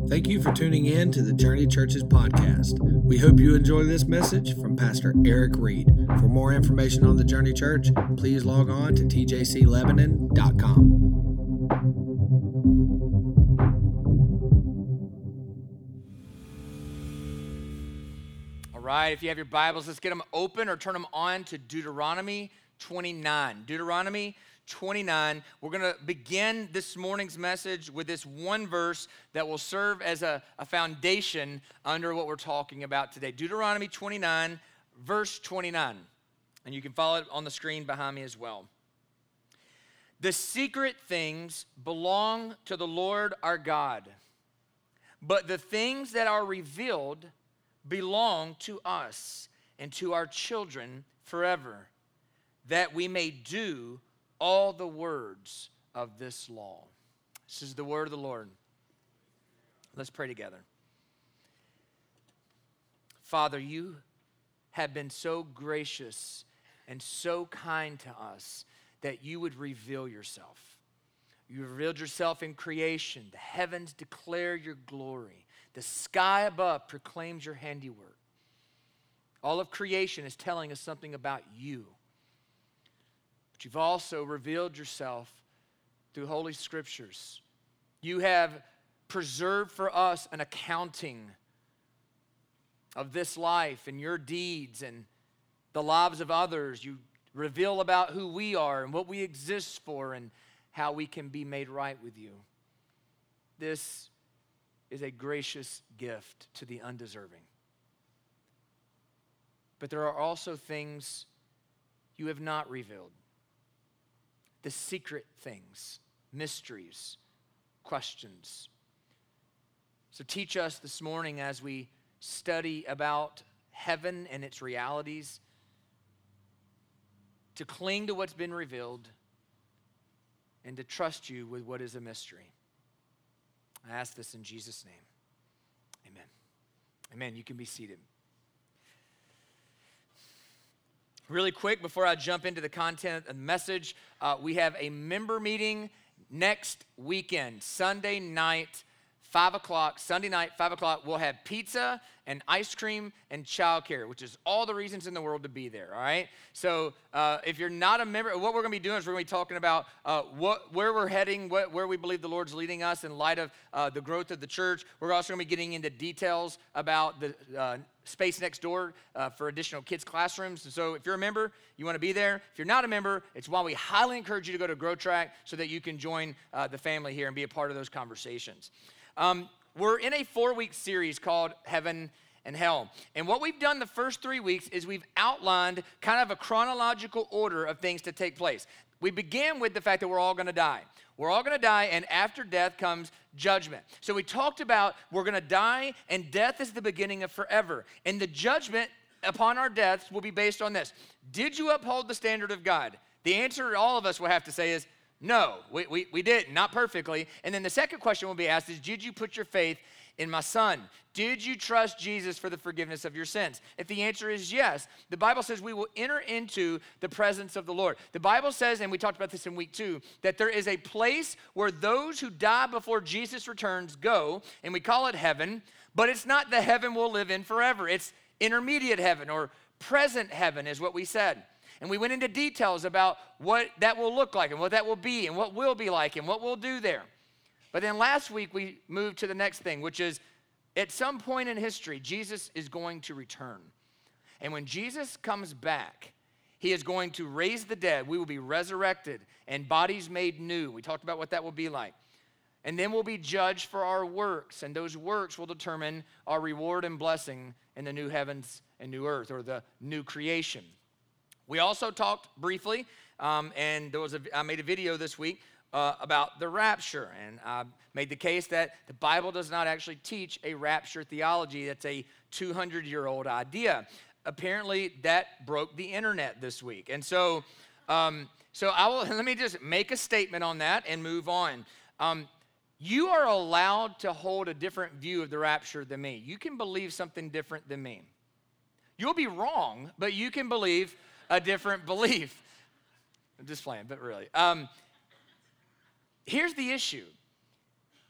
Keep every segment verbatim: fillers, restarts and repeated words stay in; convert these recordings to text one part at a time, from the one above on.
Thank you for tuning in to the Journey Churches podcast. We hope you enjoy this message from Pastor Eric Reed. For more information on the Journey Church, please log on to t j c lebanon dot com. All right, if you have your Bibles, let's get them open or turn them on to Deuteronomy twenty-nine. Deuteronomy twenty-nine. We're going to begin this morning's message with this one verse that will serve as a, a foundation under what we're talking about today. Deuteronomy twenty-nine, verse twenty-nine. And you can follow it on the screen behind me as well. The secret things belong to the Lord our God, but the things that are revealed belong to us and to our children forever, that we may do all the words of this law. This is the word of the Lord. Let's pray together. Father, you have been so gracious and so kind to us that you would reveal yourself. You revealed yourself in creation. The heavens declare your glory. The sky above proclaims your handiwork. All of creation is telling us something about you. But you've also revealed yourself through Holy Scriptures. You have preserved for us an accounting of this life and your deeds and the lives of others. You reveal about who we are and what we exist for and how we can be made right with you. This is a gracious gift to the undeserving. But there are also things you have not revealed. The secret things, mysteries, questions. So teach us this morning as we study about heaven and its realities to cling to what's been revealed and to trust you with what is a mystery. I ask this in Jesus' name. Amen. Amen. You can be seated. Really quick, before I jump into the content of the message, uh, we have a member meeting next weekend, Sunday night, five o'clock. Sunday night, five o'clock, we'll have pizza and ice cream and childcare, which is all the reasons in the world to be there, all right? So uh, if you're not a member, what we're going to be doing is we're going to be talking about uh, what, where we're heading, what, where we believe the Lord's leading us in light of uh, the growth of the church. We're also going to be getting into details about the uh, space next door uh, for additional kids' classrooms. And so if you're a member, you want to be there. If you're not a member, it's why we highly encourage you to go to Grow Track so that you can join uh, the family here and be a part of those conversations. Um, we're in a four-week series called Heaven and Hell. And what we've done the first three weeks is we've outlined kind of a chronological order of things to take place. We began with the fact that we're all going to die. We're all going to die, and after death comes judgment. So we talked about we're going to die, and death is the beginning of forever. And the judgment upon our deaths will be based on this. Did you uphold the standard of God? The answer all of us will have to say is no, we, we, we didn't, not perfectly. And then the second question will be asked is, did you put your faith in my son? Did you trust Jesus for the forgiveness of your sins? If the answer is yes, the Bible says we will enter into the presence of the Lord. The Bible says, and we talked about this in week two, that there is a place where those who die before Jesus returns go, and we call it heaven, but it's not the heaven we'll live in forever. It's intermediate heaven or present heaven is what we said. And we went into details about what that will look like and what that will be and what will be like and what we'll do there. But then last week we moved to the next thing, which is at some point in history, Jesus is going to return. And when Jesus comes back, he is going to raise the dead. We will be resurrected and bodies made new. We talked about what that will be like. And then we'll be judged for our works, and those works will determine our reward and blessing in the new heavens and new earth, or the new creation. We also talked briefly, um, and there was a, I made a video this week uh, about the rapture, and I made the case that the Bible does not actually teach a rapture theology. That's a two hundred year old idea. Apparently, that broke the internet this week, and so, um, so I will. Let me just make a statement on that and move on. Um, you are allowed to hold a different view of the rapture than me. You can believe something different than me. You'll be wrong, but you can believe a different belief. I'm just playing, but really. Um, here's the issue.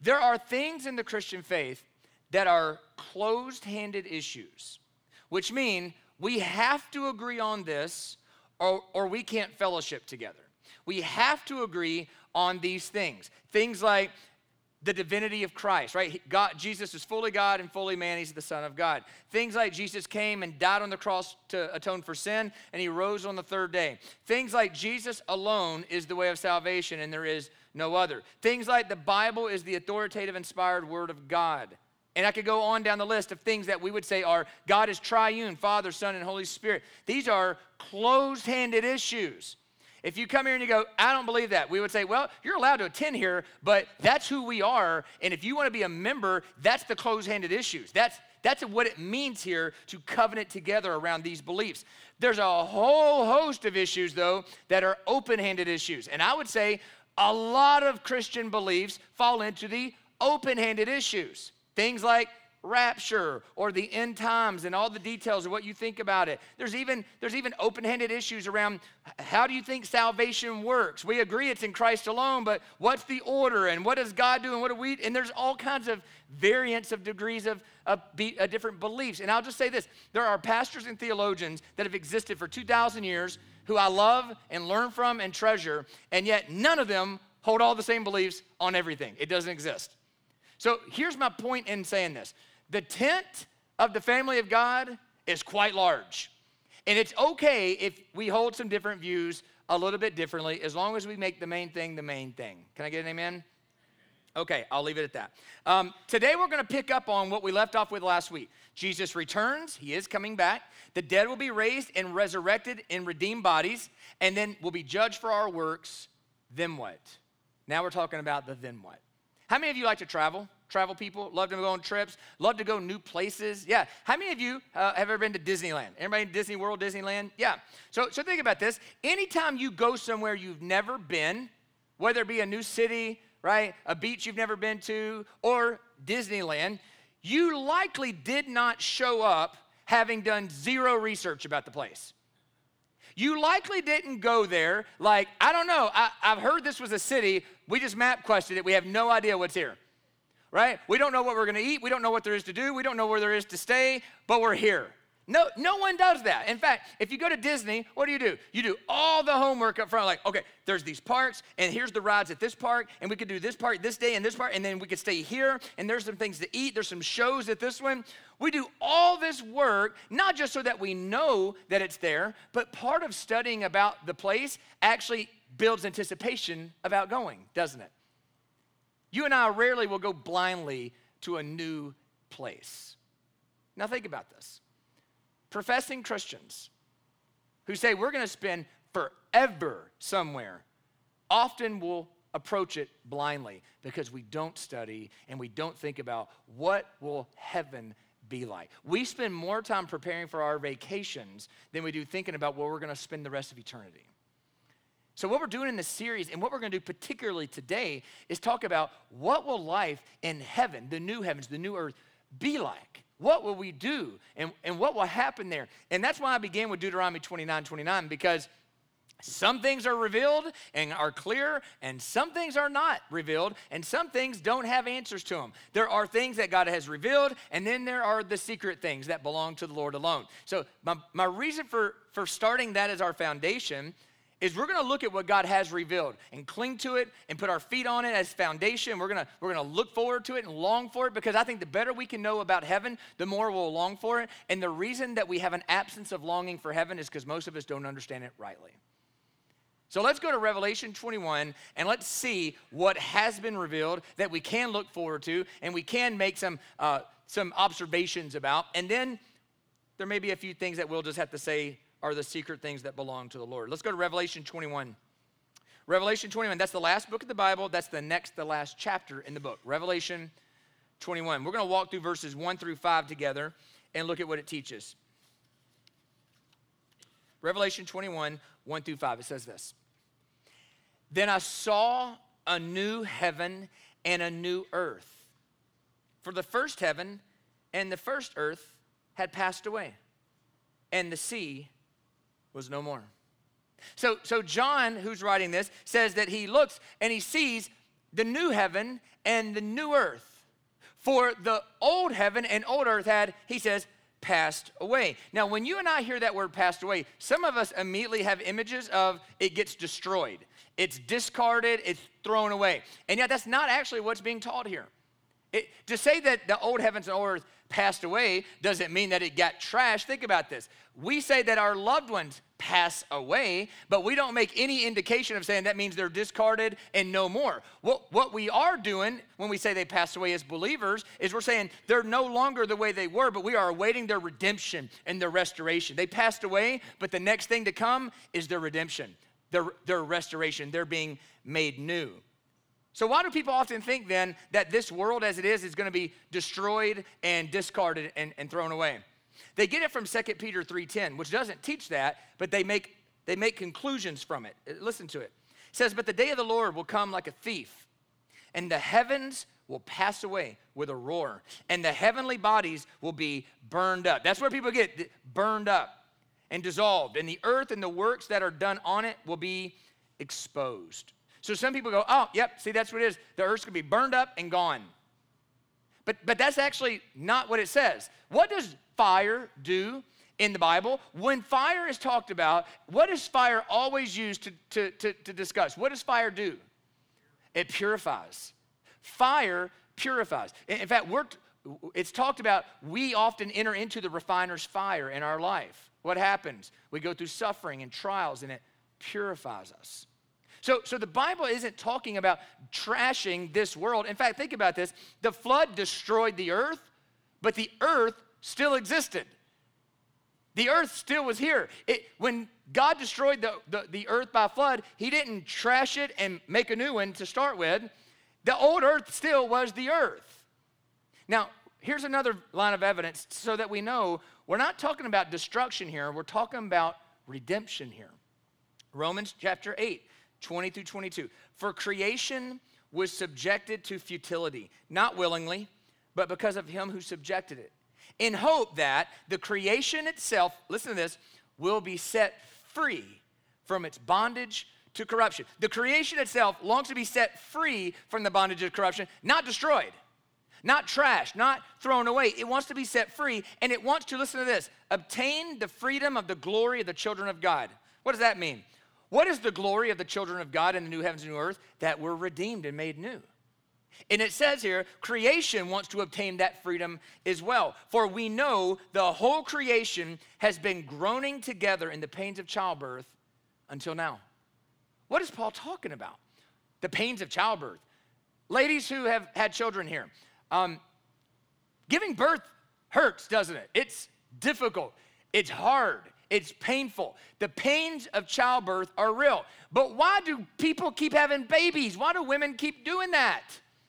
there are things in the Christian faith that are closed-handed issues, which mean we have to agree on this or, or we can't fellowship together. We have to agree on these things. Things like the divinity of Christ, right? God, Jesus is fully God and fully man. He's the Son of God. Things like Jesus came and died on the cross to atone for sin, and he rose on the third day. Things like Jesus alone is the way of salvation, and there is no other. Things like the Bible is the authoritative, inspired word of God. And I could go on down the list of things that we would say are God is triune, Father, Son, and Holy Spirit. These are closed-handed issues. If you come here and you go, I don't believe that, we would say, well, you're allowed to attend here, but that's who we are. And if you want to be a member, that's the closed-handed issues. That's, that's what it means here to covenant together around these beliefs. There's a whole host of issues, though, that are open-handed issues. And I would say a lot of Christian beliefs fall into the open-handed issues. Things like rapture or the end times and all the details of what you think about it. There's even, there's even open-handed issues around how do you think salvation works? We agree it's in Christ alone, but what's the order and what does God do and what do we, and there's all kinds of variants of degrees of, of, be, of different beliefs. And I'll just say this, there are pastors and theologians that have existed for two thousand years who I love and learn from and treasure, and yet none of them hold all the same beliefs on everything. It doesn't exist. So here's my point in saying this. The tent of the family of God is quite large. And it's okay if we hold some different views a little bit differently as long as we make the main thing the main thing. Can I get an amen? Okay, I'll leave it at that. Um, today we're going to pick up on what we left off with last week. Jesus returns. He is coming back. The dead will be raised and resurrected in redeemed bodies, and then we'll be judged for our works. Then what? Now we're talking about the then what. How many of you like to travel? Travel people? Love to go on trips? Love to go new places? Yeah. How many of you uh, have ever been to Disneyland? Everybody in Disney World, Disneyland? Yeah. So, so think about this. Anytime you go somewhere you've never been, whether it be a new city, right, a beach you've never been to, or Disneyland, you likely did not show up having done zero research about the place. You likely didn't go there like, I don't know, I, I've heard this was a city, we just map quested it, we have no idea what's here, right? We don't know what we're gonna eat, we don't know what there is to do, we don't know where there is to stay, but we're here. No, no one does that. In fact, if you go to Disney, what do you do? You do all the homework up front, like, okay, there's these parks, and here's the rides at this park, and we could do this park this day and this park, and then we could stay here, and there's some things to eat, there's some shows at this one. We do all this work, not just so that we know that it's there, but part of studying about the place actually builds anticipation about going, doesn't it? You and I rarely will go blindly to a new place. Now think about this. Professing Christians who say we're going to spend forever somewhere often will approach it blindly because we don't study and we don't think about what will heaven be like. We spend more time preparing for our vacations than we do thinking about where we're going to spend the rest of eternity. So what we're doing in this series and what we're going to do particularly today is talk about what will life in heaven, the new heavens, the new earth, be like. What will we do and, and what will happen there? And that's why I began with Deuteronomy twenty-nine twenty-nine, because some things are revealed and are clear, and some things are not revealed, and some things don't have answers to them. There are things that God has revealed, and then there are the secret things that belong to the Lord alone. So my, my reason for, for starting that as our foundation is we're going to look at what God has revealed and cling to it and put our feet on it as foundation. We're going to we're going to look forward to it and long for it, because I think the better we can know about heaven, the more we'll long for it. And the reason that we have an absence of longing for heaven is because most of us don't understand it rightly. So let's go to Revelation twenty-one and let's see what has been revealed that we can look forward to and we can make some uh, some observations about. And then there may be a few things that we'll just have to say are the secret things that belong to the Lord. Let's go to Revelation twenty-one. Revelation twenty-one, that's the last book of the Bible. That's the next, the last chapter in the book. Revelation twenty-one. We're going to walk through verses one through five together and look at what it teaches. Revelation twenty-one, one through five. It says this. Then I saw a new heaven and a new earth. For the first heaven and the first earth had passed away, and the sea was no more. So, so John, who's writing this, says that he looks and he sees the new heaven and the new earth. For the old heaven and old earth had, he says, passed away. Now, when you and I hear that word passed away, some of us immediately have images of it gets destroyed. It's discarded, it's thrown away. And yet that's not actually what's being taught here. It, to say that the old heavens and old earth passed away doesn't mean that it got trashed. Think about this. We say that our loved ones pass away, but we don't make any indication of saying that means they're discarded and no more. What, what we are doing when we say they passed away as believers is we're saying they're no longer the way they were, but we are awaiting their redemption and their restoration. They passed away, but the next thing to come is their redemption, their, their restoration. They're being made new. So why do people often think then that this world as it is is going to be destroyed and discarded and, and thrown away? They get it from Second Peter three ten, which doesn't teach that, but they make, they make conclusions from it. Listen to it. It says, but the day of the Lord will come like a thief, and the heavens will pass away with a roar, and the heavenly bodies will be burned up. That's where people get burned up and dissolved, and the earth and the works that are done on it will be exposed. So some people go, oh, yep, see, that's what it is. The earth's going to be burned up and gone. But, but that's actually not what it says. What does fire do in the Bible? When fire is talked about, what is fire always used to, to, to, to discuss? What does fire do? It purifies. Fire purifies. In fact, we're, it's talked about we often enter into the refiner's fire in our life. What happens? We go through suffering and trials, and it purifies us. So, so the Bible isn't talking about trashing this world. In fact, think about this. The flood destroyed the earth, but the earth still existed. The earth still was here. It, when God destroyed the, the, the earth by flood, he didn't trash it and make a new one to start with. The old earth still was the earth. Now, here's another line of evidence so that we know we're not talking about destruction here. We're talking about redemption here. Romans chapter eight. twenty through twenty-two. For creation was subjected to futility, not willingly, but because of him who subjected it, in hope that the creation itself, listen to this, will be set free from its bondage to corruption. The creation itself longs to be set free from the bondage of corruption, not destroyed, not trashed, not thrown away. It wants to be set free, and it wants to, listen to this, obtain the freedom of the glory of the children of God. What does that mean? What is the glory of the children of God in the new heavens and new earth? That we're redeemed and made new. And it says here, creation wants to obtain that freedom as well. For we know the whole creation has been groaning together in the pains of childbirth until now. What is Paul talking about? The pains of childbirth. Ladies who have had children here, um, giving birth hurts, doesn't it? It's difficult. It's hard. It's painful. The pains of childbirth are real. But why do people keep having babies? Why do women keep doing that?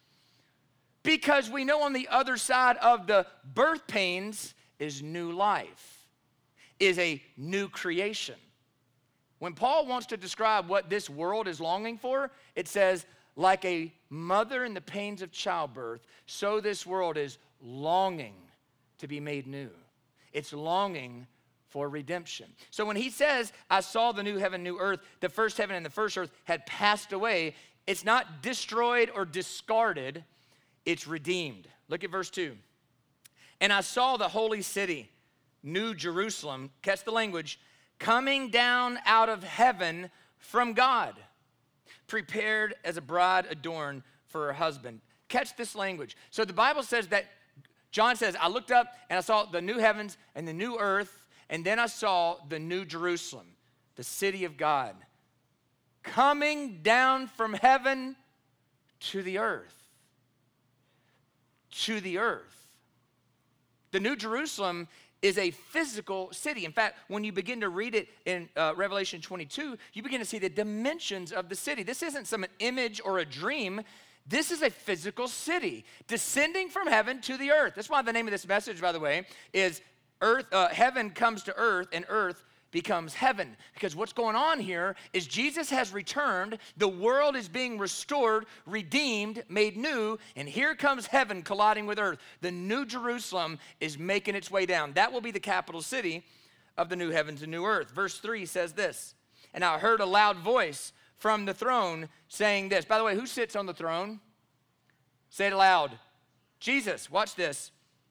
Because we know on the other side of the birth pains is new life, is a new creation. When Paul wants to describe what this world is longing for, it says, like a mother in the pains of childbirth, so this world is longing to be made new. It's longing for redemption. So when he says, I saw the new heaven, new earth, the first heaven and the first earth had passed away, it's not destroyed or discarded, it's redeemed. Look at verse two. And I saw the holy city, New Jerusalem, catch the language, coming down out of heaven from God, prepared as a bride adorned for her husband. Catch this language. So the Bible says that, John says, I looked up and I saw the new heavens and the new earth, and then I saw the new Jerusalem, the city of God, coming down from heaven to the earth. To the earth. The new Jerusalem is a physical city. In fact, when you begin to read it in uh, Revelation twenty-two, you begin to see the dimensions of the city. This isn't some image or a dream. This is a physical city descending from heaven to the earth. That's why the name of this message, by the way, is Earth, uh, heaven comes to earth, and earth becomes heaven. Because what's going on here is Jesus has returned, the world is being restored, redeemed, made new, and here comes heaven colliding with earth. The new Jerusalem is making its way down. That will be the capital city of the new heavens and new earth. Verse three says this, and I heard a loud voice from the throne saying this. By the way, who sits on the throne? Say it aloud. Jesus. Watch this.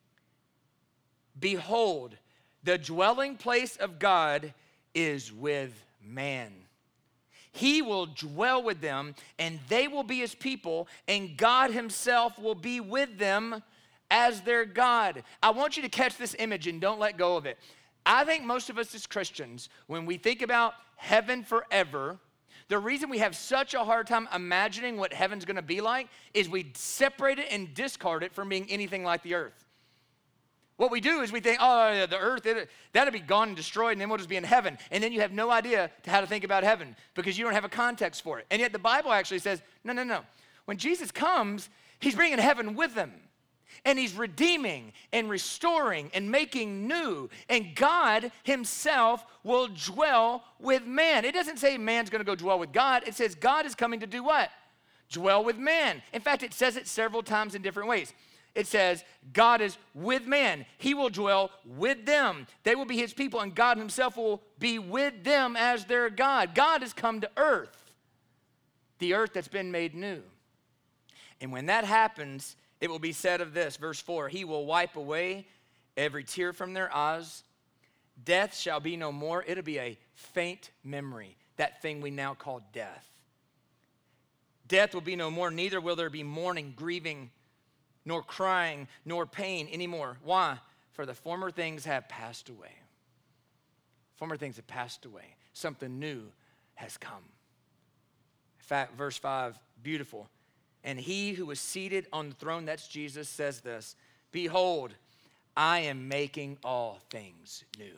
Behold, the dwelling place of God is with man. He will dwell with them, and they will be his people, and God himself will be with them as their God. I want you to catch this image and don't let go of it. I think most of us as Christians, when we think about heaven forever, the reason we have such a hard time imagining what heaven's gonna be like is we separate it and discard it from being anything like the earth. What we do is we think, oh, yeah, the earth, it, that'll be gone and destroyed, and then we'll just be in heaven. And then you have no idea how to think about heaven because you don't have a context for it. And yet the Bible actually says, no, no, no. When Jesus comes, he's bringing heaven with him. And he's redeeming and restoring and making new. And God himself will dwell with man. It doesn't say man's going to go dwell with God. It says God is coming to do what? Dwell with man. In fact, it says it several times in different ways. It says, God is with man. He will dwell with them. They will be his people, and God himself will be with them as their God. God has come to earth, the earth that's been made new. And when that happens, it will be said of this, verse four, he will wipe away every tear from their eyes. Death shall be no more. It'll be a faint memory, that thing we now call death. Death will be no more, neither will there be mourning, grieving, nor crying, nor pain anymore. Why? For the former things have passed away. Former things have passed away. Something new has come. In fact, verse five, beautiful. And he who was seated on the throne, that's Jesus, says this, behold, I am making all things new.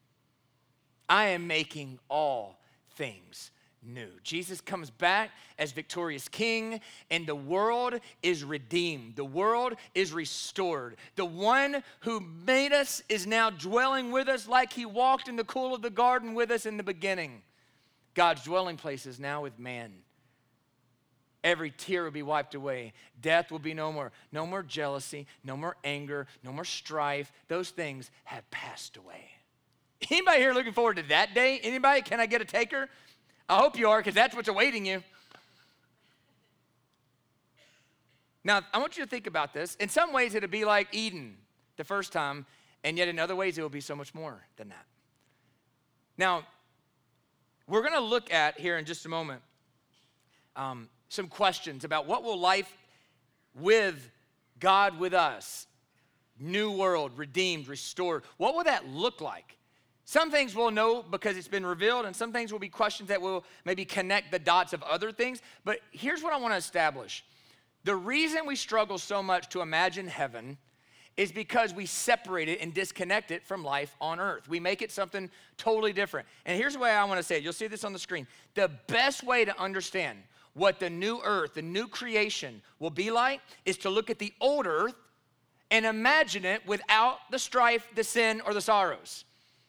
I am making all things new. Jesus comes back as victorious king, and the world is redeemed. The world is restored. The one who made us is now dwelling with us like he walked in the cool of the garden with us in the beginning. God's dwelling place is now with man. Every tear will be wiped away. Death will be no more. No more jealousy, no more anger, no more strife. Those things have passed away. Anybody here looking forward to that day? Anybody? Can I get a taker? I hope you are, because that's what's awaiting you. Now, I want you to think about this. In some ways, it'll be like Eden the first time, and yet in other ways, it will be so much more than that. Now, we're going to look at here in just a moment um, some questions about what will life with God with us, new world, redeemed, restored, what will that look like? Some things we'll know because it's been revealed, and some things will be questions that will maybe connect the dots of other things. But here's what I want to establish. The reason we struggle so much to imagine heaven is because we separate it and disconnect it from life on earth. We make it something totally different. And here's the way I want to say it. You'll see this on the screen. The best way to understand what the new earth, the new creation will be like is to look at the old earth and imagine it without the strife, the sin, or the sorrows.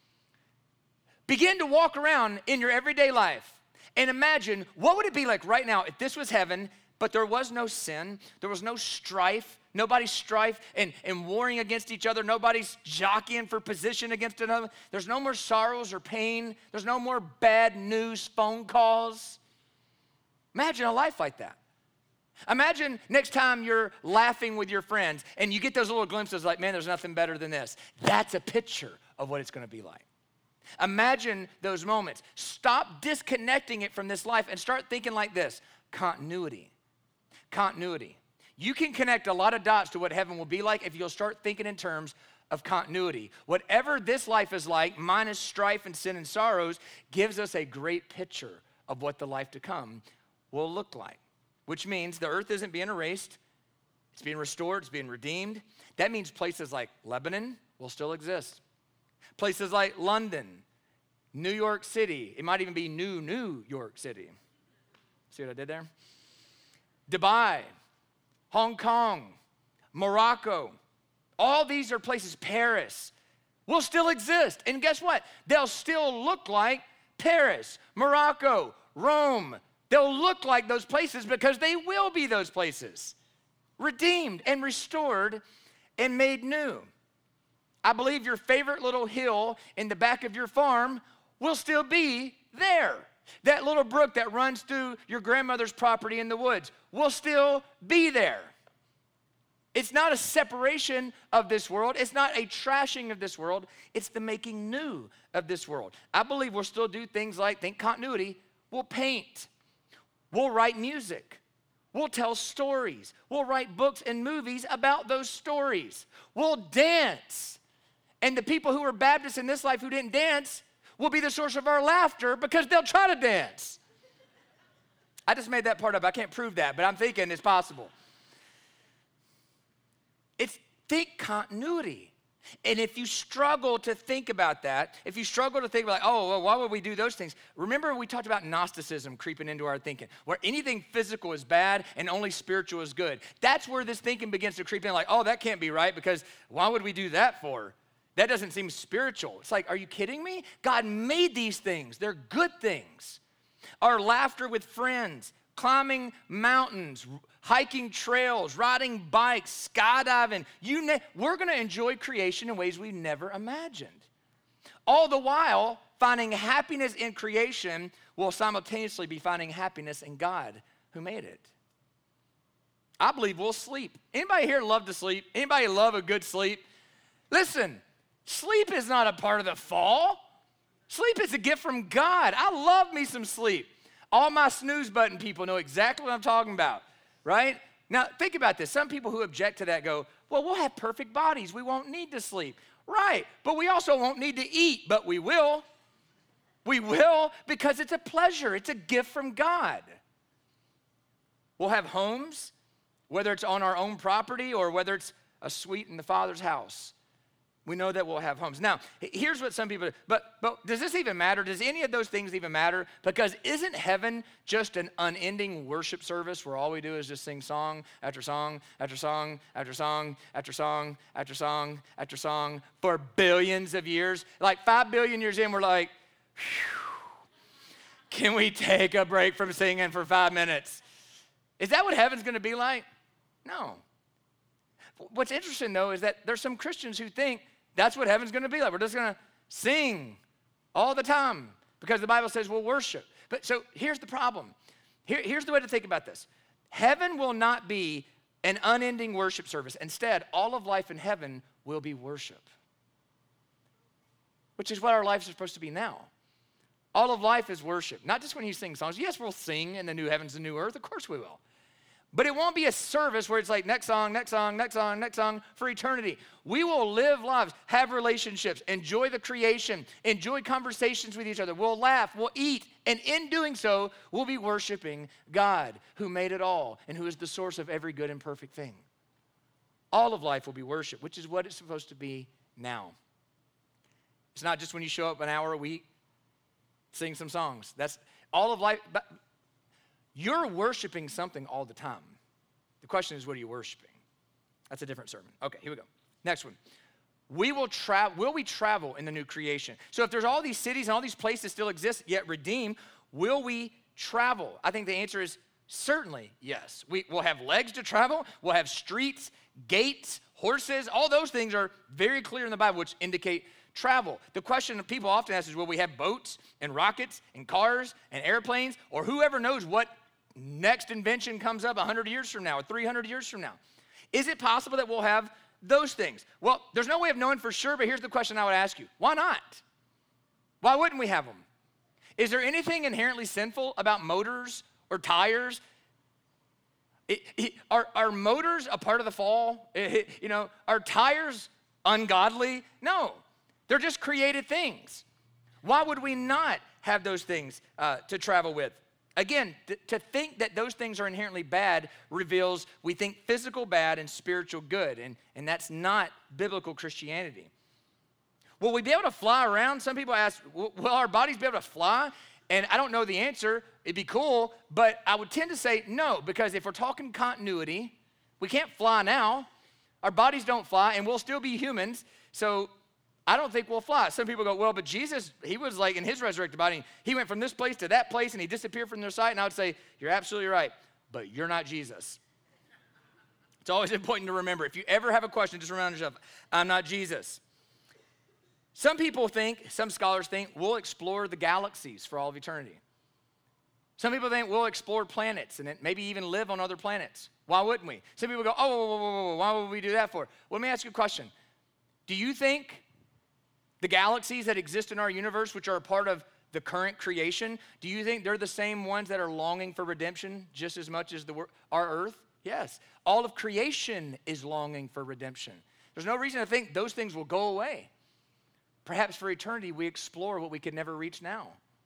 Begin to walk around in your everyday life and imagine what would it be like right now if this was heaven, but there was no sin, there was no strife, nobody's strife and, and warring against each other, nobody's jockeying for position against another. There's no more sorrows or pain. There's no more bad news phone calls. Imagine a life like that. Imagine next time you're laughing with your friends and you get those little glimpses like, man, there's nothing better than this. That's a picture of what it's going to be like. Imagine those moments. Stop disconnecting it from this life and start thinking like this. Continuity. Continuity. You can connect a lot of dots to what heaven will be like if you'll start thinking in terms of continuity. Whatever this life is like, minus strife and sin and sorrows, gives us a great picture of what the life to come will look like. Which means the earth isn't being erased. It's being restored. It's being redeemed. That means places like Lebanon will still exist. Places like London, New York City. It might even be New New York City. See what I did there? Dubai, Hong Kong, Morocco. All these are places, Paris, will still exist. And guess what? They'll still look like Paris, Morocco, Rome. They'll look like those places because they will be those places. Redeemed and restored and made new. I believe your favorite little hill in the back of your farm will still be there. That little brook that runs through your grandmother's property in the woods will still be there. It's not a separation of this world. It's not a trashing of this world. It's the making new of this world. I believe we'll still do things like, think continuity, we'll paint, we'll write music, we'll tell stories, we'll write books and movies about those stories, we'll dance. And the people who are Baptists in this life who didn't dance will be the source of our laughter because they'll try to dance. I just made that part up. I can't prove that, but I'm thinking it's possible. It's think continuity. And if you struggle to think about that, if you struggle to think like, oh, well, why would we do those things? Remember we talked about Gnosticism creeping into our thinking, where anything physical is bad and only spiritual is good. That's where this thinking begins to creep in, like, oh, that can't be right because why would we do that for? That doesn't seem spiritual. It's like, are you kidding me? God made these things. They're good things. Our laughter with friends, climbing mountains, hiking trails, riding bikes, skydiving, you ne- we're going to enjoy creation in ways we never imagined. All the while, finding happiness in creation will simultaneously be finding happiness in God who made it. I believe we'll sleep. Anybody here love to sleep? Anybody love a good sleep? Listen, sleep is not a part of the fall. Sleep is a gift from God. I love me some sleep. All my snooze button people know exactly what I'm talking about, right? Now, think about this. Some people who object to that go, well, we'll have perfect bodies. We won't need to sleep. Right, but we also won't need to eat, but we will. We will because it's a pleasure. It's a gift from God. We'll have homes, whether it's on our own property or whether it's a suite in the Father's house. We know that we'll have homes. Now, here's what some people do. But, but does this even matter? Does any of those things even matter? Because isn't heaven just an unending worship service where all we do is just sing song after song after song after song after song after song after song for billions of years? Like five billion years in, we're like, can we take a break from singing for five minutes? Is that what heaven's going to be like? No. What's interesting, though, is that there's some Christians who think that's what heaven's going to be like. We're just going to sing all the time because the Bible says we'll worship. But so here's the problem. Here, here's the way to think about this. Heaven will not be an unending worship service. Instead, all of life in heaven will be worship, which is what our lives are supposed to be now. All of life is worship, not just when you sing songs. Yes, we'll sing in the new heavens and new earth. Of course we will. But it won't be a service where it's like next song, next song, next song, next song for eternity. We will live lives, have relationships, enjoy the creation, enjoy conversations with each other. We'll laugh, we'll eat, and in doing so, we'll be worshiping God who made it all and who is the source of every good and perfect thing. All of life will be worship, which is what it's supposed to be now. It's not just when you show up an hour a week, sing some songs. That's all of life. But you're worshiping something all the time. The question is, what are you worshiping? That's a different sermon. Okay, here we go. Next one. We will travel. Will we travel in the new creation? So if there's all these cities and all these places still exist yet redeemed, will we travel? I think the answer is certainly yes. We will have legs to travel. We'll have streets, gates, horses. All those things are very clear in the Bible, which indicate travel. The question that people often ask is, will we have boats and rockets and cars and airplanes, or whoever knows what next invention comes up one hundred years from now or three hundred years from now? Is it possible that we'll have those things? Well, there's no way of knowing for sure, but here's the question I would ask you. Why not? Why wouldn't we have them? Is there anything inherently sinful about motors or tires? It, it, are, are motors a part of the fall? It, you know, are tires ungodly? No. They're just created things. Why would we not have those things uh, to travel with? Again, th- to think that those things are inherently bad reveals we think physical bad and spiritual good, and, and that's not biblical Christianity. Will we be able to fly around? Some people ask, will our bodies be able to fly? And I don't know the answer. It'd be cool, but I would tend to say no, because if we're talking continuity, we can't fly now. Our bodies don't fly, and we'll still be humans, so I don't think we'll fly. Some people go, well, but Jesus, he was like in his resurrected body, he went from this place to that place and he disappeared from their sight. And I would say, you're absolutely right, but you're not Jesus. It's always important to remember. If you ever have a question, just remind yourself, I'm not Jesus. Some people think, some scholars think, we'll explore the galaxies for all of eternity. Some people think we'll explore planets and maybe even live on other planets. Why wouldn't we? Some people go, oh, whoa, whoa, whoa, whoa, why would we do that for? Well, let me ask you a question. Do you think the galaxies that exist in our universe, which are a part of the current creation, do you think they're the same ones that are longing for redemption just as much as the our earth? Yes. All of creation is longing for redemption. There's no reason to think those things will go away. Perhaps for eternity, we explore what we could never reach now.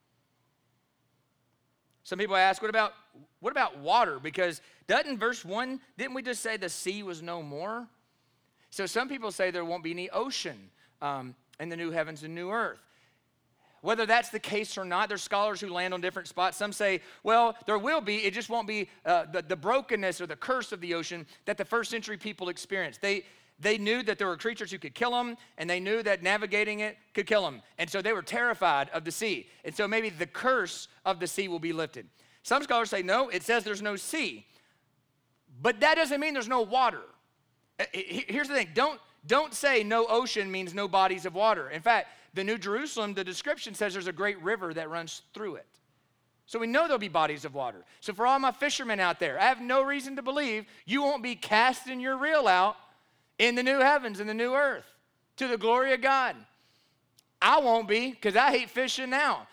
Some people ask, what about, what about water? Because doesn't verse one, didn't we just say the sea was no more? So some people say there won't be any ocean um, in the new heavens and new earth. Whether that's the case or not, there's scholars who land on different spots. Some say, well, there will be, it just won't be uh, the, the brokenness or the curse of the ocean that the first century people experienced. They, they knew that there were creatures who could kill them, and they knew that navigating it could kill them. And so they were terrified of the sea. And so maybe the curse of the sea will be lifted. Some scholars say, no, it says there's no sea. But that doesn't mean there's no water. Here's the thing, don't, don't say no ocean means no bodies of water. In fact, the New Jerusalem, the description says there's a great river that runs through it. So we know there'll be bodies of water. So for all my fishermen out there, I have no reason to believe you won't be casting your reel out in the new heavens and the new earth to the glory of God. I won't be, because I hate fishing now.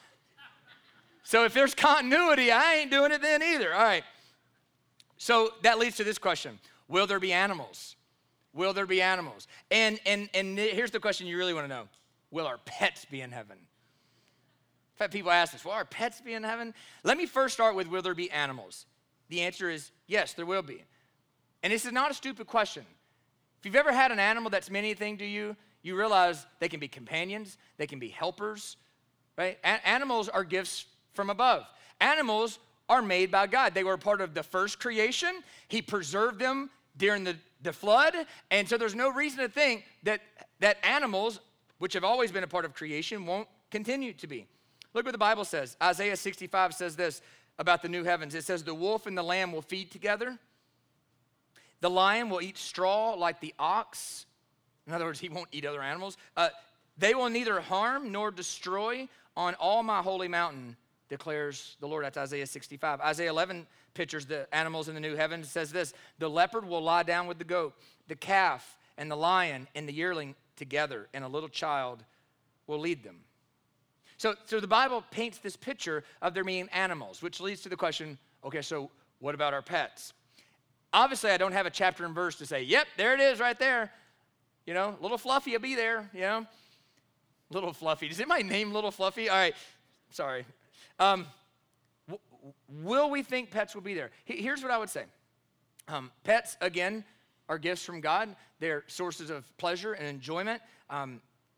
So if there's continuity, I ain't doing it then either. All right. So that leads to this question. Will there be animals? Will there be animals? And, and, and here's the question you really want to know. Will our pets be in heaven? In fact, people ask us, will our pets be in heaven? Let me first start with, will there be animals? The answer is yes, there will be. And this is not a stupid question. If you've ever had an animal that's meant anything to you, you realize they can be companions, they can be helpers, right? A- animals are gifts from above. Animals are made by God. They were part of the first creation. He preserved them during the, the flood. And so there's no reason to think that, that animals, which have always been a part of creation, won't continue to be. Look what the Bible says. Isaiah sixty-five says this about the new heavens. It says, the wolf and the lamb will feed together. The lion will eat straw like the ox. In other words, he won't eat other animals. Uh, they will neither harm nor destroy on all my holy mountain, declares the Lord. That's Isaiah sixty-five. Isaiah eleven pictures the animals in the new heavens. It says this, the leopard will lie down with the goat, the calf and the lion and the yearling together, and a little child will lead them. So, so the Bible paints this picture of there being animals, which leads to the question, okay, so what about our pets? Obviously, I don't have a chapter and verse to say, yep, there it is right there. You know, little Fluffy will be there, you know. Little Fluffy. Does anybody name Little Fluffy? All right, sorry. Um, w- will we think pets will be there? Here's what I would say. Um, pets, again, are gifts from God. They're sources of pleasure and enjoyment. Um,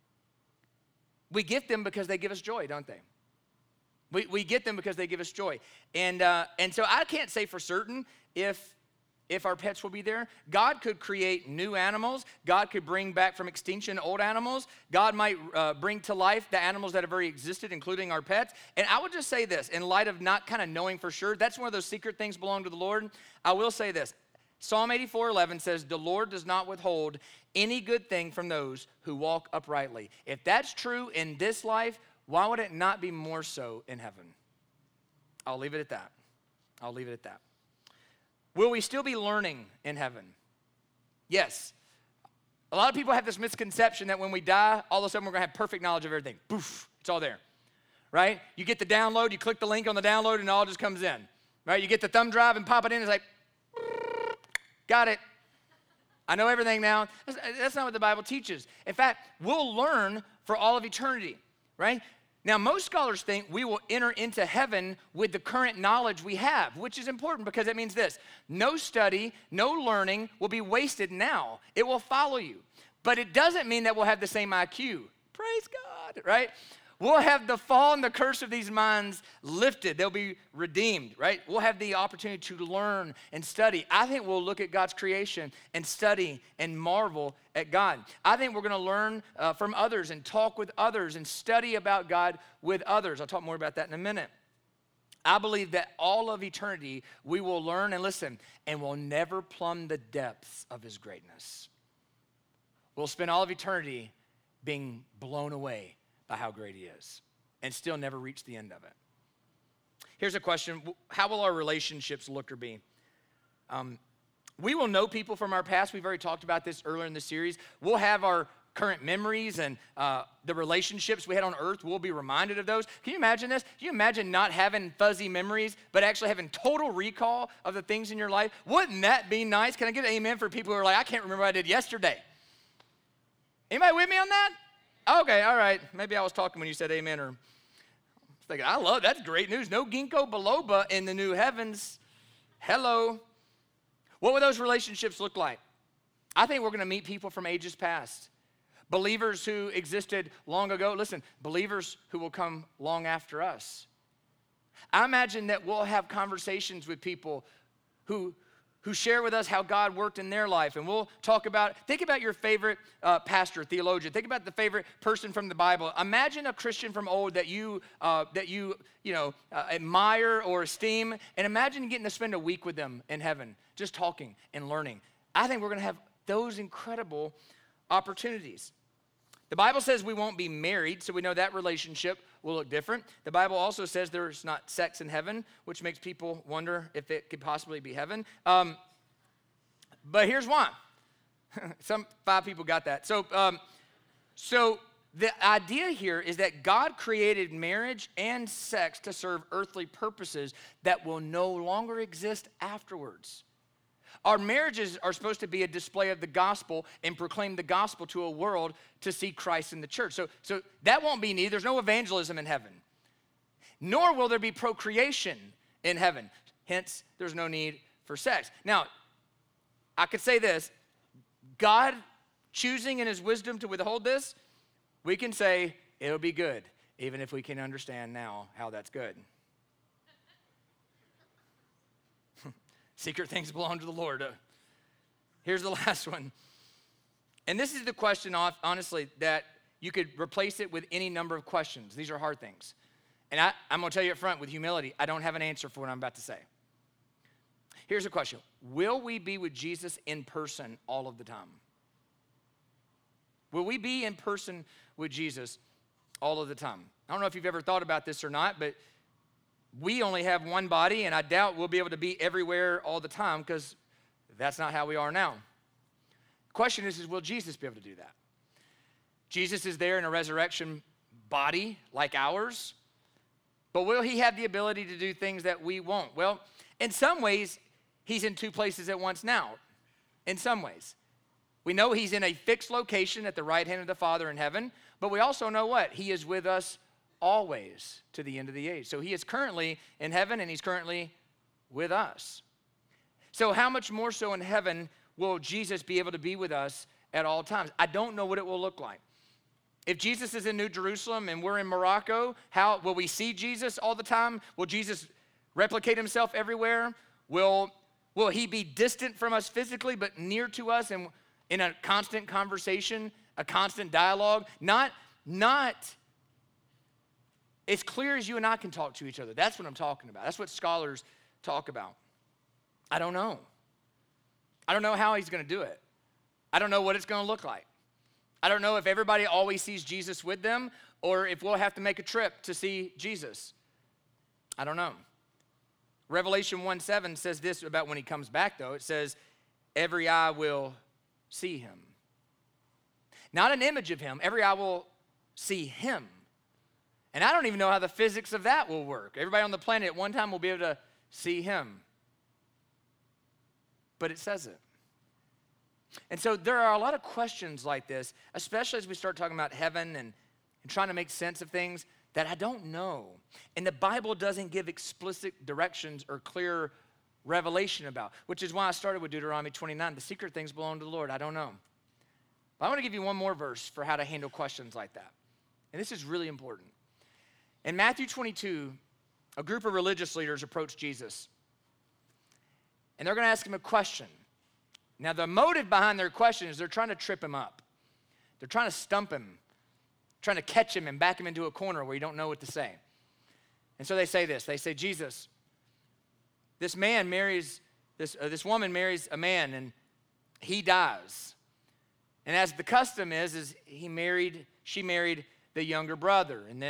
we get them because they give us joy, don't they? We, we get them because they give us joy. And, uh, and so I can't say for certain if if our pets will be there. God could create new animals. God could bring back from extinction old animals. God might uh, bring to life the animals that have already existed, including our pets. And I would just say this, in light of not kind of knowing for sure, that's one of those secret things belong to the Lord. I will say this. Psalm eighty-four eleven says, the Lord does not withhold any good thing from those who walk uprightly. If that's true in this life, why would it not be more so in heaven? I'll leave it at that. I'll leave it at that. Will we still be learning in heaven? Yes. A lot of people have this misconception that when we die, all of a sudden we're going to have perfect knowledge of everything. Poof, it's all there, right? You get the download, you click the link on the download, and it all just comes in, right? You get the thumb drive and pop it in, it's like, got it. I know everything now. That's, that's not what the Bible teaches. In fact, we'll learn for all of eternity, right? Now, most scholars think we will enter into heaven with the current knowledge we have, which is important because it means this. No study, no learning will be wasted now. It will follow you. But it doesn't mean that we'll have the same I Q. Praise God, right? We'll have the fall and the curse of these minds lifted. They'll be redeemed, right? We'll have the opportunity to learn and study. I think we'll look at God's creation and study and marvel at God. I think we're going to learn uh, from others and talk with others and study about God with others. I'll talk more about that in a minute. I believe that all of eternity we will learn and listen, and we'll never plumb the depths of his greatness. We'll spend all of eternity being blown away by how great he is, and still never reach the end of it. Here's a question. How will our relationships look or be? Um, we will know people from our past. We've already talked about this earlier in the series. We'll have our current memories and uh, the relationships we had on earth. We'll be reminded of those. Can you imagine this? Can you imagine not having fuzzy memories, but actually having total recall of the things in your life? Wouldn't that be nice? Can I get an amen for people who are like, I can't remember what I did yesterday? Anybody with me on that? Okay, all right. Maybe I was talking when you said amen, or I was thinking, I love, that's great news. No ginkgo biloba in the new heavens. Hello. What will those relationships look like? I think we're going to meet people from ages past. Believers who existed long ago. Listen, believers who will come long after us. I imagine that we'll have conversations with people who who share with us how God worked in their life. And we'll talk about, think about your favorite uh, pastor, theologian. Think about the favorite person from the Bible. Imagine a Christian from old that you, uh, that you, you know, uh, admire or esteem. And imagine getting to spend a week with them in heaven, just talking and learning. I think we're going to have those incredible opportunities. The Bible says we won't be married, so we know that relationship will look different. The Bible also says there's not sex in heaven, which makes people wonder if it could possibly be heaven. Um, but here's why. Some five people got that. So, um, so the idea here is that God created marriage and sex to serve earthly purposes that will no longer exist afterwards. Our marriages are supposed to be a display of the gospel and proclaim the gospel to a world to see Christ in the church. So, so that won't be needed. There's no evangelism in heaven. Nor will there be procreation in heaven. Hence, there's no need for sex. Now, I could say this. God choosing in his wisdom to withhold this, we can say it'll be good, even if we can understand now how that's good. Secret things belong to the Lord. Uh, here's the last one. And this is the question, honestly, that you could replace it with any number of questions. These are hard things. And I, I'm going to tell you up front with humility, I don't have an answer for what I'm about to say. Here's a question. Will we be with Jesus in person all of the time? Will we be in person with Jesus all of the time? I don't know if you've ever thought about this or not, but we only have one body, and I doubt we'll be able to be everywhere all the time because that's not how we are now. The question is, is, will Jesus be able to do that? Jesus is there in a resurrection body like ours, but will he have the ability to do things that we won't? Well, in some ways, he's in two places at once now, in some ways. We know he's in a fixed location at the right hand of the Father in heaven, but we also know what? He is with us always to the end of the age. So he is currently in heaven and he's currently with us. So how much more so in heaven will Jesus be able to be with us at all times? I don't know what it will look like. If Jesus is in New Jerusalem and we're in Morocco, how will we see Jesus all the time? Will Jesus replicate himself everywhere? Will, will he be distant from us physically but near to us and in a constant conversation, a constant dialogue? Not, not as clear as you and I can talk to each other. That's what I'm talking about. That's what scholars talk about. I don't know. I don't know how he's going to do it. I don't know what it's going to look like. I don't know if everybody always sees Jesus with them or if we'll have to make a trip to see Jesus. I don't know. Revelation one seven says this about when he comes back, though. It says, every eye will see him. Not an image of him. Every eye will see him. And I don't even know how the physics of that will work. Everybody on the planet at one time will be able to see him. But it says it. And so there are a lot of questions like this, especially as we start talking about heaven and, and trying to make sense of things that I don't know. And the Bible doesn't give explicit directions or clear revelation about, which is why I started with Deuteronomy twenty-nine. The secret things belong to the Lord. I don't know. But I want to give you one more verse for how to handle questions like that. And this is really important. In Matthew twenty-two, a group of religious leaders approached Jesus. And they're going to ask him a question. Now, the motive behind their question is they're trying to trip him up. They're trying to stump him, trying to catch him and back him into a corner where you don't know what to say. And so they say this. They say, Jesus, this man marries, this, uh, this woman marries a man and he dies. And as the custom is, is he married, she married the younger brother. And then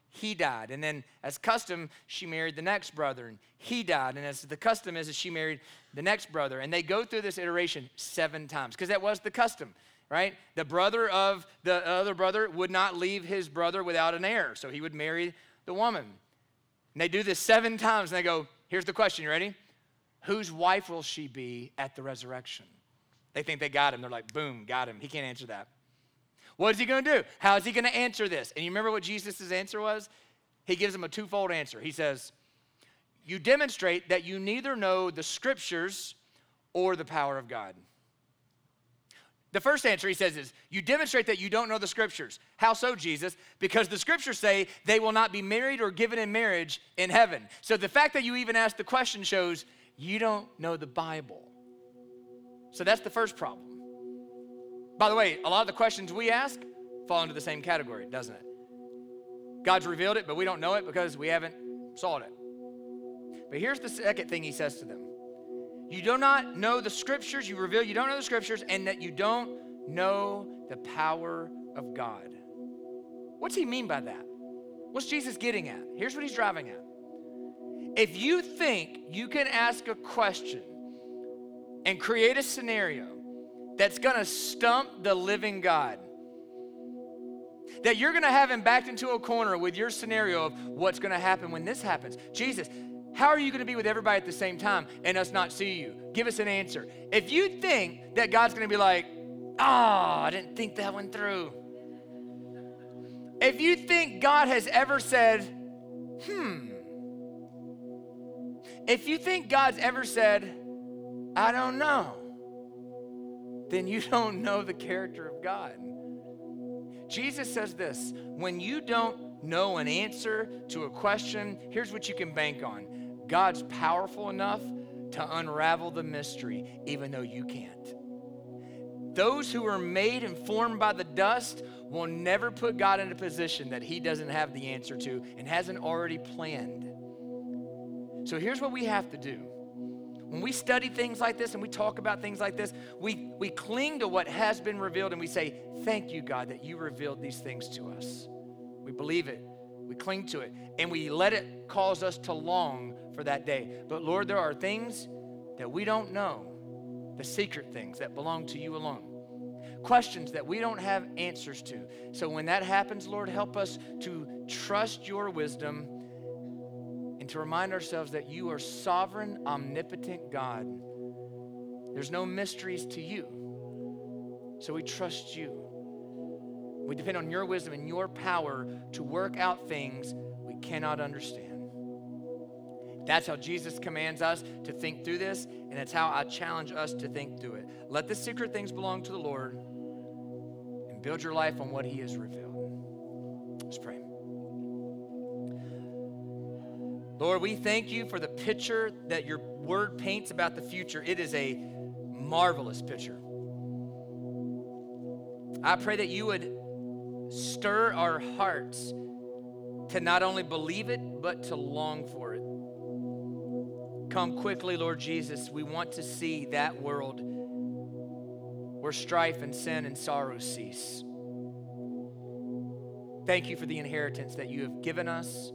he died. And then as custom, she married the next brother, and he died. And as the custom is, is she married the next brother. And they go through this iteration seven times, because that was the custom, right? The brother of the other brother would not leave his brother without an heir, so he would marry the woman. And they do this seven times, and they go, here's the question, you ready? Whose wife will she be at the resurrection? They think they got him. They're like, boom, got him. He can't answer that. What is he going to do? How is he going to answer this? And you remember what Jesus' answer was? He gives them a twofold answer. He says, you demonstrate that you neither know the scriptures or the power of God. The first answer he says is, you demonstrate that you don't know the scriptures. How so, Jesus? Because the scriptures say they will not be married or given in marriage in heaven. So the fact that you even asked the question shows you don't know the Bible. So that's the first problem. By the way, a lot of the questions we ask fall into the same category, doesn't it? God's revealed it, but we don't know it because we haven't saw it. But here's the second thing he says to them. You do not know the scriptures, you reveal you don't know the scriptures, and that you don't know the power of God. What's he mean by that? What's Jesus getting at? Here's what he's driving at. If you think you can ask a question and create a scenario that's gonna stump the living God, that you're gonna have him backed into a corner with your scenario of what's gonna happen when this happens. Jesus, how are you gonna be with everybody at the same time and us not see you? Give us an answer. If you think that God's gonna be like, oh, I didn't think that one through. If you think God has ever said, hmm, if you think God's ever said, I don't know, then you don't know the character of God. Jesus says this, when you don't know an answer to a question, here's what you can bank on. God's powerful enough to unravel the mystery, even though you can't. Those who are made and formed by the dust will never put God in a position that he doesn't have the answer to and hasn't already planned. So here's what we have to do. When we study things like this and we talk about things like this, we, we cling to what has been revealed and we say, thank you, God, that you revealed these things to us. We believe it. We cling to it. And we let it cause us to long for that day. But Lord, there are things that we don't know, the secret things that belong to you alone. Questions that we don't have answers to. So when that happens, Lord, help us to trust your wisdom and to remind ourselves that you are sovereign, omnipotent God. There's no mysteries to you. So we trust you. We depend on your wisdom and your power to work out things we cannot understand. That's how Jesus commands us to think through this, and it's how I challenge us to think through it. Let the secret things belong to the Lord and build your life on what he has revealed. Let's pray. Lord, we thank you for the picture that your word paints about the future. It is a marvelous picture. I pray that you would stir our hearts to not only believe it, but to long for it. Come quickly, Lord Jesus. We want to see that world where strife and sin and sorrow cease. Thank you for the inheritance that you have given us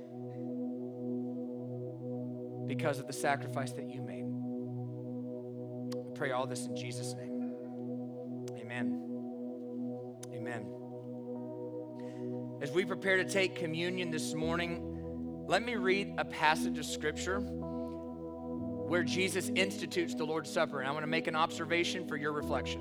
because of the sacrifice that you made. We pray all this in Jesus' name. Amen. Amen. As we prepare to take communion this morning, let me read a passage of scripture where Jesus institutes the Lord's Supper, and I want to make an observation for your reflection.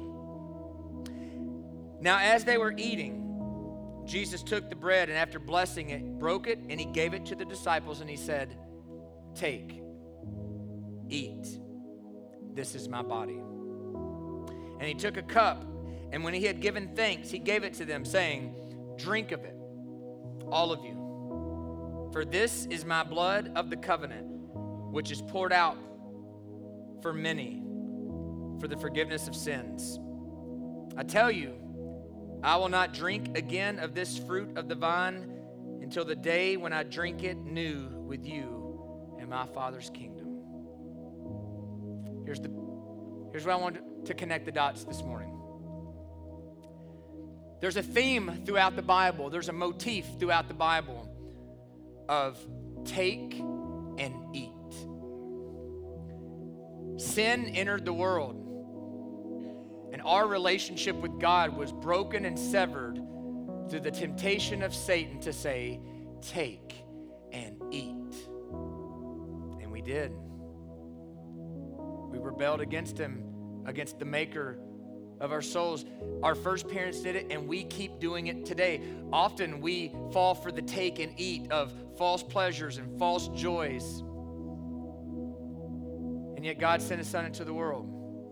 Now, as they were eating, Jesus took the bread, and after blessing it, broke it, and he gave it to the disciples, and he said, take, eat, this is my body. And he took a cup, and when he had given thanks, he gave it to them, saying, drink of it, all of you, for this is my blood of the covenant, which is poured out for many for the forgiveness of sins. I tell you, I will not drink again of this fruit of the vine until the day when I drink it new with you in my Father's kingdom. Here's the here's where I want to connect the dots this morning. There's a theme throughout the Bible. There's a motif throughout the Bible of take and eat. Sin entered the world, and our relationship with God was broken and severed through the temptation of Satan to say, take and eat. And we did. We rebelled against him, against the maker of our souls. Our first parents did it, and we keep doing it today. Often we fall for the take and eat of false pleasures and false joys. And yet God sent his son into the world.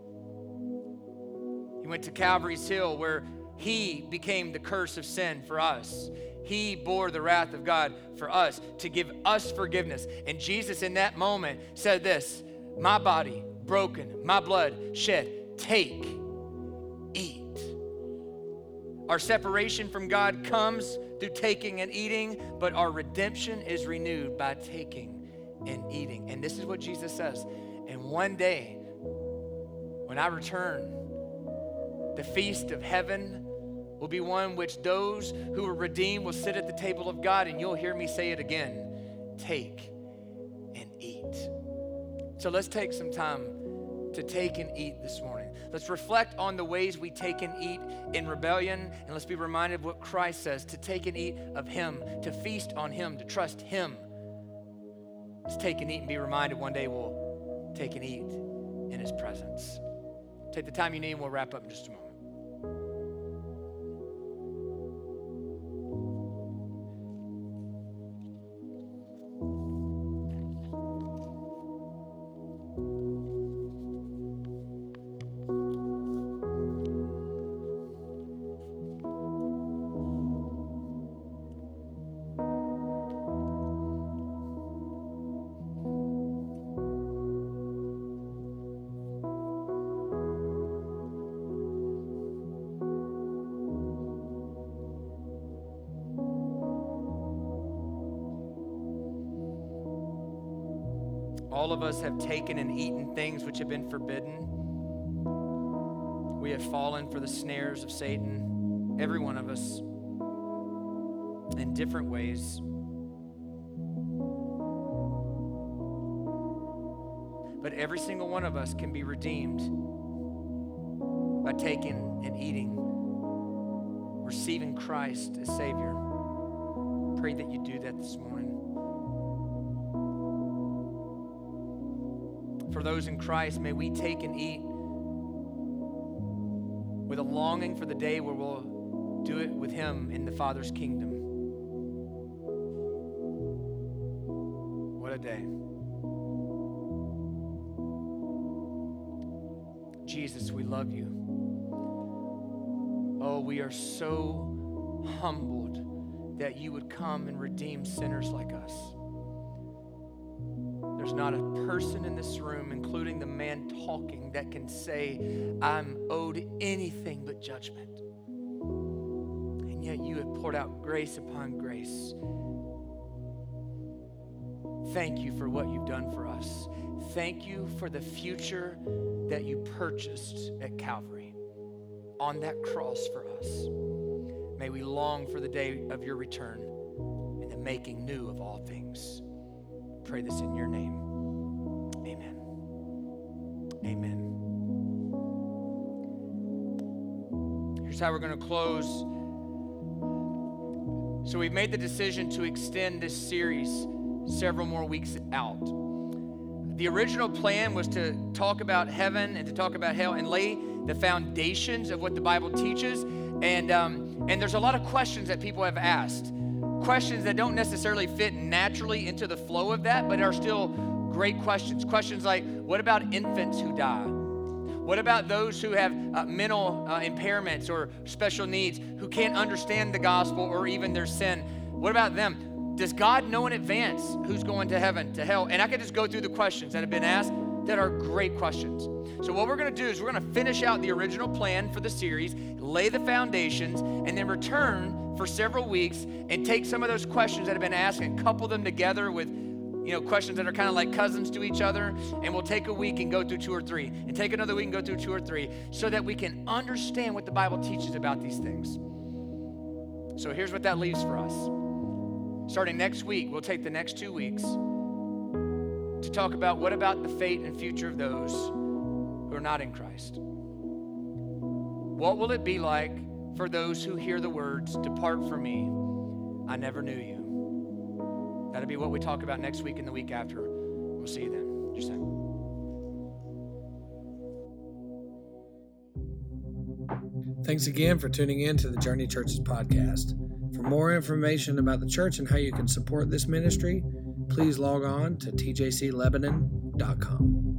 He went to Calvary's Hill where he became the curse of sin for us. He bore the wrath of God for us to give us forgiveness. And Jesus in that moment said this, my body broken, my blood shed, take, eat. Our separation from God comes through taking and eating, but our redemption is renewed by taking and eating. And this is what Jesus says. And one day, when I return, the feast of heaven will be one which those who are redeemed will sit at the table of God, and you'll hear me say it again, take and eat. So let's take some time to take and eat this morning. Let's reflect on the ways we take and eat in rebellion, and let's be reminded of what Christ says, to take and eat of him, to feast on him, to trust him. Let's take and eat and be reminded one day we'll take and eat in his presence. Take the time you need and we'll wrap up in just a moment. All of us have taken and eaten things which have been forbidden. We have fallen for the snares of Satan, every one of us, in different ways. But every single one of us can be redeemed by taking and eating, receiving Christ as Savior. Pray that you do that this morning. For those in Christ, may we take and eat with a longing for the day where we'll do it with him in the Father's kingdom. What a day. Jesus, we love you. Oh, we are so humbled that you would come and redeem sinners like us. There's not a person in this room, including the man talking, that can say, I'm owed anything but judgment. And yet you have poured out grace upon grace. Thank you for what you've done for us. Thank you for the future that you purchased at Calvary on that cross for us. May we long for the day of your return and the making new of all things. Pray this in your name. Amen. Amen. Here's how we're going to close. So we've made the decision to extend this series several more weeks out. The original plan was to talk about heaven and to talk about hell and lay the foundations of what the Bible teaches. And, um, and there's a lot of questions that people have asked. Questions that don't necessarily fit naturally into the flow of that, but are still great questions. Questions like, what about infants who die? What about those who have uh, mental uh, impairments or special needs, who can't understand the gospel or even their sin? What about them? Does God know in advance who's going to heaven, to hell? And I could just go through the questions that have been asked that are great questions. So what we're going to do is we're going to finish out the original plan for the series, lay the foundations, and then return for several weeks and take some of those questions that have been asked and couple them together with, you know, questions that are kind of like cousins to each other. And we'll take a week and go through two or three, and take another week and go through two or three, so that we can understand what the Bible teaches about these things. So here's what that leaves for us. Starting next week, we'll take the next two weeks to talk about what about the fate and future of those who are not in Christ. What will it be like for those who hear the words, "Depart from me, I never knew you"? That'll be what we talk about next week and the week after. We'll see you then. Just saying. Thanks again for tuning in to the Journey Churches podcast. For more information about the church and how you can support this ministry, please log on to T J C Lebanon dot com.